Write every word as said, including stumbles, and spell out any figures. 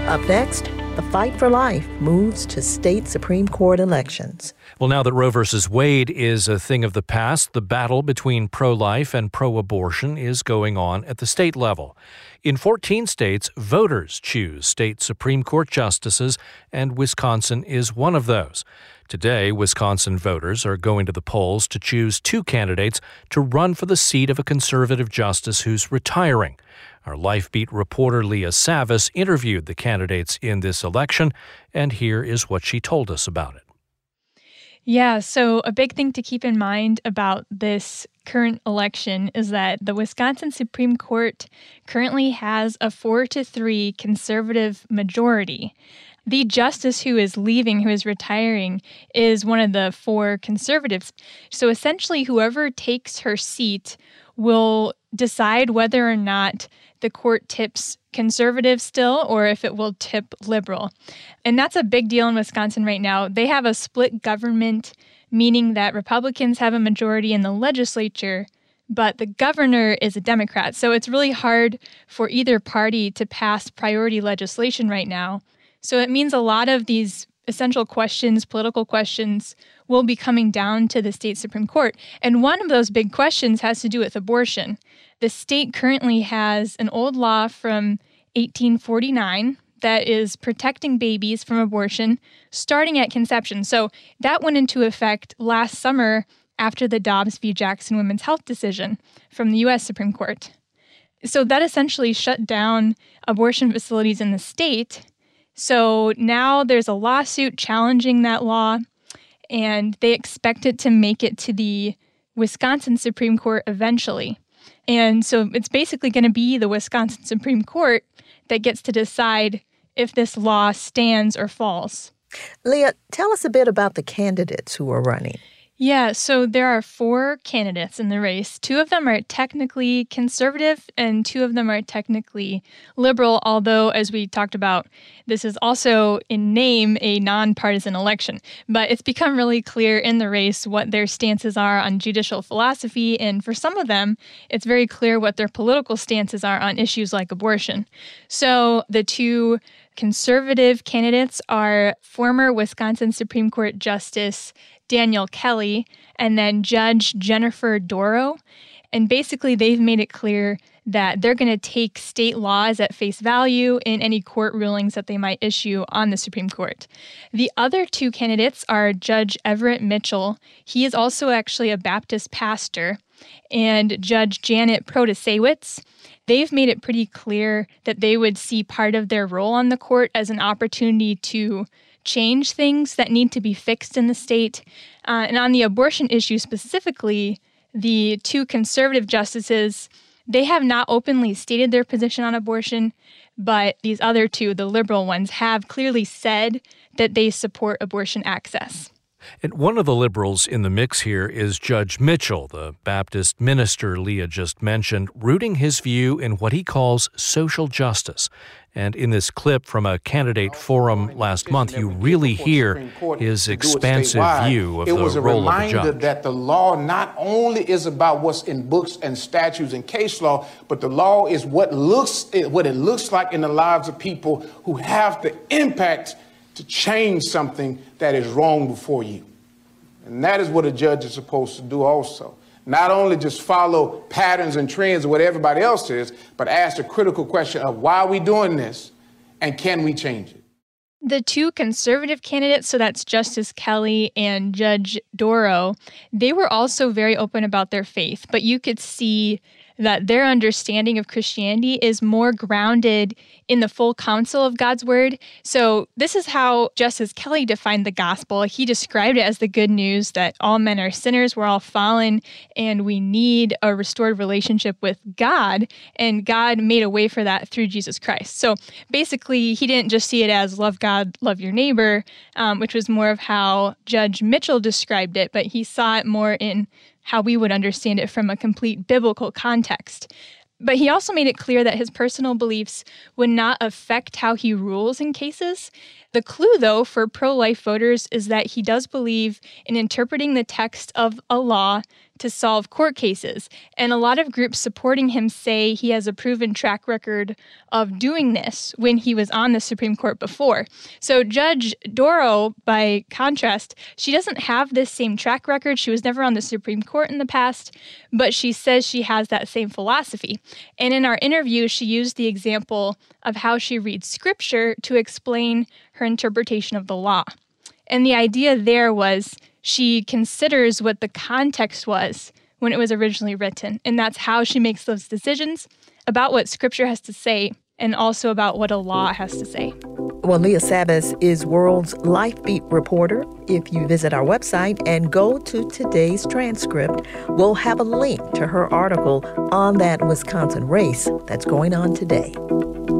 Up next, the fight for life moves to state Supreme Court elections. Well, now that Roe versus Wade is a thing of the past, the battle between pro-life and pro-abortion is going on at the state level. In fourteen states, voters choose state Supreme Court justices, and Wisconsin is one of those. Today, Wisconsin voters are going to the polls to choose two candidates to run for the seat of a conservative justice who's retiring. Our Life Beat reporter Leah Savas interviewed the candidates in this election, and here is what she told us about it. Yeah, so a big thing to keep in mind about this current election is that the Wisconsin Supreme Court currently has a four to three conservative majority. The justice who is leaving, who is retiring, is one of the four conservatives. So essentially, whoever takes her seat will decide whether or not the court tips conservative still or if it will tip liberal. And that's a big deal in Wisconsin right now. They have a split government, meaning that Republicans have a majority in the legislature, but the governor is a Democrat. So it's really hard for either party to pass priority legislation right now. So it means a lot of these essential questions, political questions, will be coming down to the state Supreme Court. And one of those big questions has to do with abortion. The state currently has an old law from eighteen forty-nine that is protecting babies from abortion starting at conception. So that went into effect last summer after the Dobbs v. Jackson women's health decision from the U S Supreme Court. So that essentially shut down abortion facilities in the state. So now there's a lawsuit challenging that law, and they expect it to make it to the Wisconsin Supreme Court eventually. And so it's basically going to be the Wisconsin Supreme Court that gets to decide if this law stands or falls. Leah, tell us a bit about the candidates who are running. Yeah, so there are four candidates in the race. Two of them are technically conservative and two of them are technically liberal, although, as we talked about, this is also in name a nonpartisan election. But it's become really clear in the race what their stances are on judicial philosophy, and for some of them, it's very clear what their political stances are on issues like abortion. So the two conservative candidates are former Wisconsin Supreme Court Justice Daniel Kelly, and then Judge Jennifer Dorow. And basically, they've made it clear that they're going to take state laws at face value in any court rulings that they might issue on the Supreme Court. The other two candidates are Judge Everett Mitchell. He is also actually a Baptist pastor, and Judge Janet Protasewicz. They've made it pretty clear that they would see part of their role on the court as an opportunity to change things that need to be fixed in the state. Uh, and on the abortion issue specifically, the two conservative justices, they have not openly stated their position on abortion, but these other two, the liberal ones, have clearly said that they support abortion access. And one of the liberals in the mix here is Judge Mitchell, the Baptist minister Leah just mentioned, rooting his view in what he calls social justice. And in this clip from a candidate forum last month, you really hear his expansive view of the role of the judge. It was a reminder that the law not only is about what's in books and statutes and case law, but the law is what looks what it looks like in the lives of people who have the impact to change something that is wrong before you. And that is what a judge is supposed to do also. Not only just follow patterns and trends of what everybody else is, but ask the critical question of why are we doing this and can we change it? The two conservative candidates, so that's Justice Kelly and Judge Dorow, they were also very open about their faith, but you could see that their understanding of Christianity is more grounded in the full counsel of God's word. So this is how Justice Kelly defined the gospel. He described it as the good news that all men are sinners, we're all fallen, and we need a restored relationship with God, and God made a way for that through Jesus Christ. So basically, he didn't just see it as love God, love your neighbor, um, which was more of how Judge Mitchell described it, but he saw it more in how we would understand it from a complete biblical context. But he also made it clear that his personal beliefs would not affect how he rules in cases. The clue, though, for pro-life voters is that he does believe in interpreting the text of a law to solve court cases. And a lot of groups supporting him say he has a proven track record of doing this when he was on the Supreme Court before. So Judge Dorow, by contrast, she doesn't have this same track record. She was never on the Supreme Court in the past, but she says she has that same philosophy. And in our interview, she used the example of how she reads scripture to explain her interpretation of the law. And the idea there was she considers what the context was when it was originally written. And that's how she makes those decisions about what scripture has to say and also about what a law has to say. Well, Leah Savas is World's Life Beat reporter. If you visit our website and go to today's transcript, we'll have a link to her article on that Wisconsin race that's going on today.